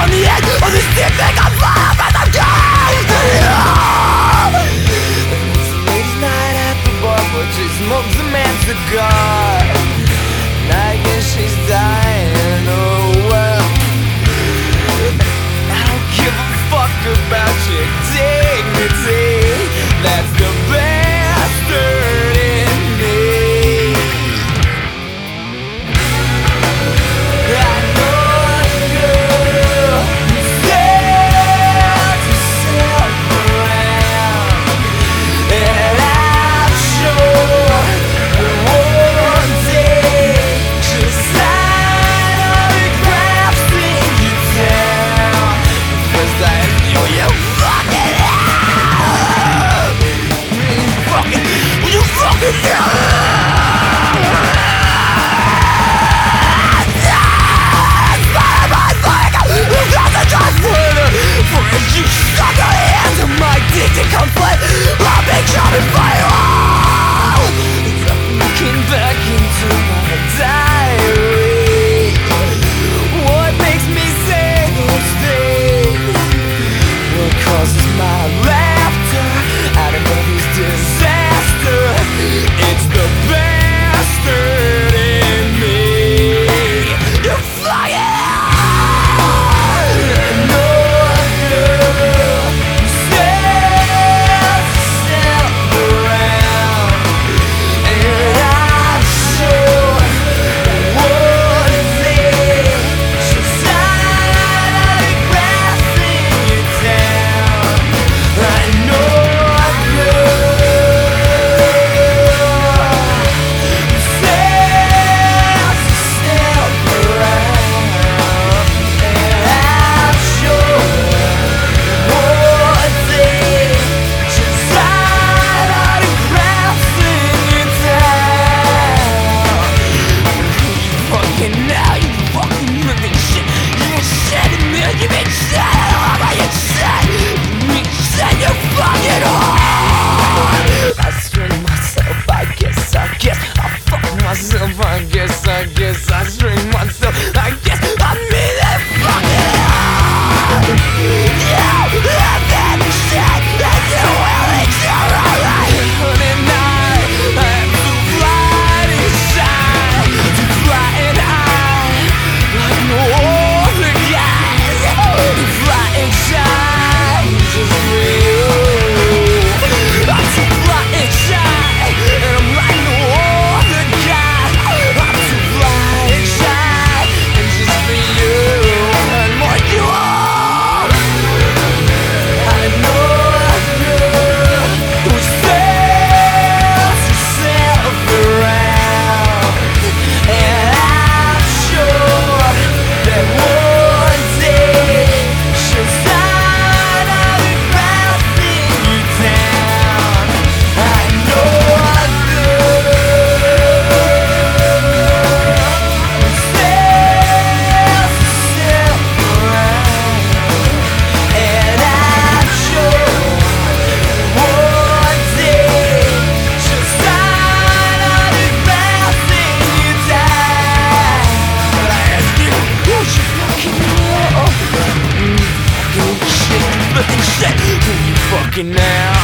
on the edge of this deep thing I'm flying up as I'm going to you. It's a ladies' night at the bar, but she smokes a man's cigar. And I guess she's dying, oh well. I don't give a fuck about your dignity. That's the bastard in me. I know you said yourself around, and I'm sure one day she'll sign autographs in your town. First I knew you fucking out. You fucking you stuck your hands in my dick to comfort. I'll make sure to fire. Looking back into my diary, what makes me say those things? What causes my laughter out of all these disaster? It's the bastard in me. You fucking I guess I string myself. I guess I mean that fucking hard. You have that shit that you will endure alright. And I have to fly inside, to fly and high like no other guys. To fly inside just for you. I'm to fly inside, and I'm like no other guy. Fucking now.